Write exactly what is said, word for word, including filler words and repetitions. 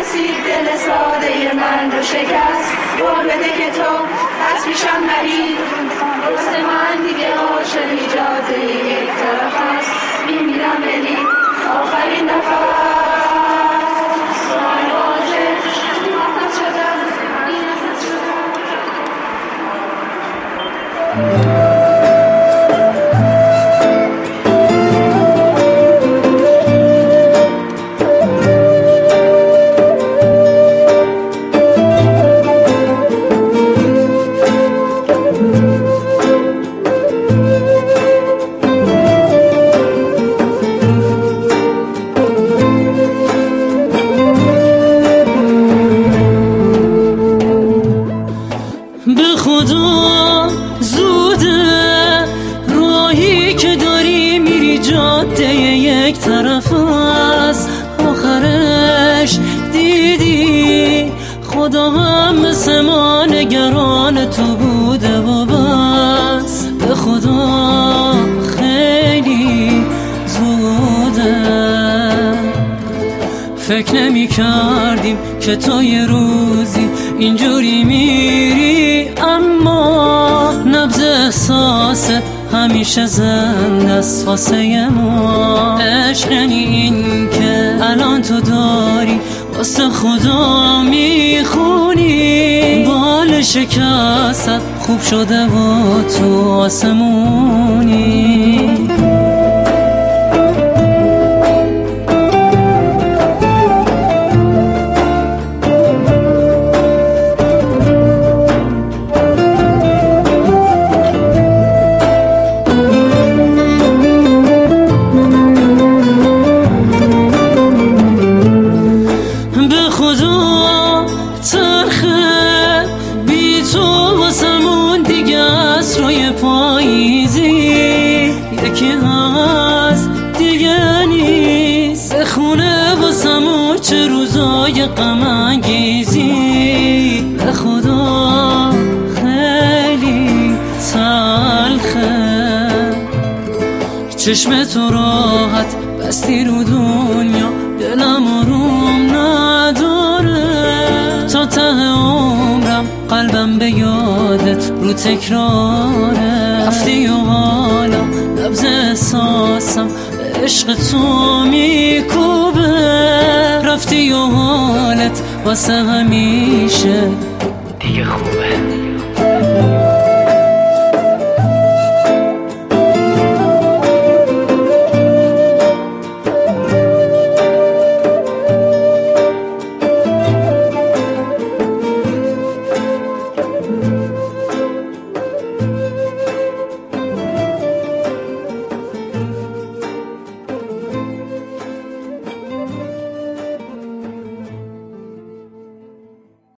رسید دل ساده من رو شکست. قول بده که تو از پیشم نری، درست من دیگه عاشق اجازه یک طرف هست. میمیرم ولی آخرین نفس. من عاشق نفس شدم، این نفس شدم. به خدا زوده راهی که داری میری جاده یک طرف است. آخرش دیدی خدا هم مثل ما نگران تو بوده و بس. به خدا خیلی زوده، فکر نمی کردیم که تو یه روزی اینجوری میری، اما نبض احساست همیشه زنده است واسه ما. عشق یعنی این که الان تو داری واسه خدا میخونی، بال شکست خوب شده و تو آسمونی. یکی هست دیگه نیست، بخونه واسمون چه روزای غم انگیزی. به خدا خیلی تلخه چشم تو راحت بستی رو دنیا، دلم آروم نداره. تا ته عمرم قلبم به یادت رو تکراره. رفتی و حالا نبض احساسم به عشق تو میکوبه. رفتی و حالت واسه همیشه دیگه خوبه.